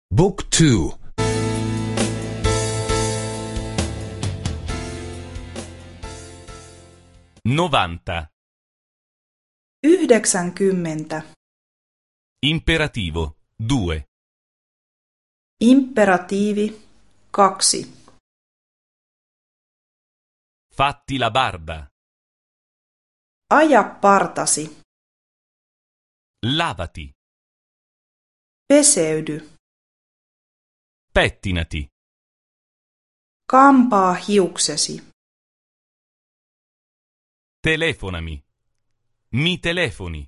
Book 2. 90. 90. Imperativo 2. Imperatiivi 2. Fatti la barba. Aja partasi. Lavati. Peseydy. Pettinati. Kampaa hiuksesi. Telefonami. Mi telefoni.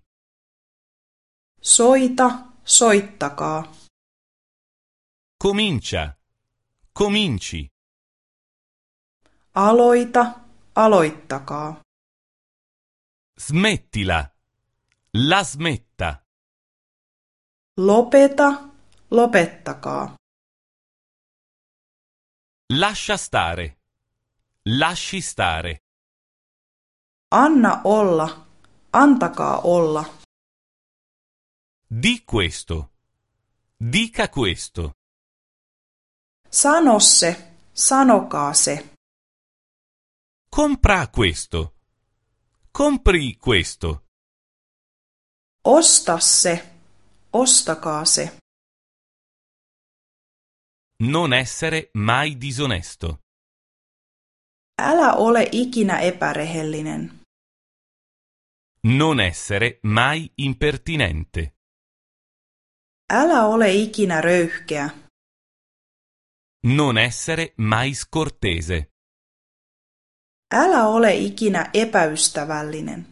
Soita, soittakaa. Comincia. Cominci. Aloita, aloittakaa. Smettila. La smetta. Lopeta, lopettakaa. Lascia stare. Lasci stare. Anna olla, antakaa olla. Di questo. Dica questo. Sano se, sanokaa se. Compra questo. Compri questo. Osta se, ostakaa se. Non essere mai disonesto. Älä ole ikinä epärehellinen. Non essere mai impertinente. Älä ole ikinä röyhkeä. Non essere mai scortese. Älä ole ikinä epäystävällinen.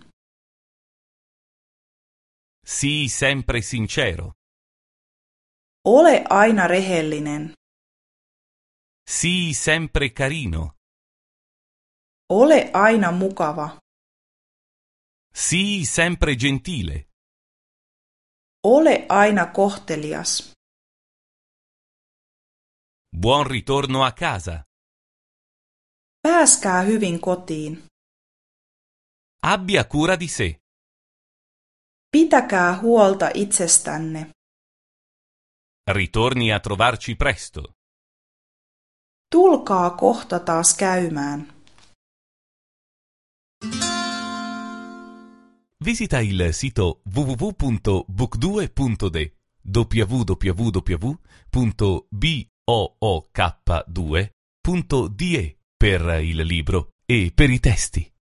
Sii sempre sincero. Ole aina rehellinen. Sii sempre carino. Ole aina mukava. Sii sempre gentile. Ole aina kohtelias. Buon ritorno a casa. Pääskää hyvin kotiin. Abbia cura di sé. Pitäkää huolta itsestänne. Ritorni a trovarci presto. Tulkaa kohta taas käymään. Visita il sito www.book2.de www.book2.de per il libro e per i testi.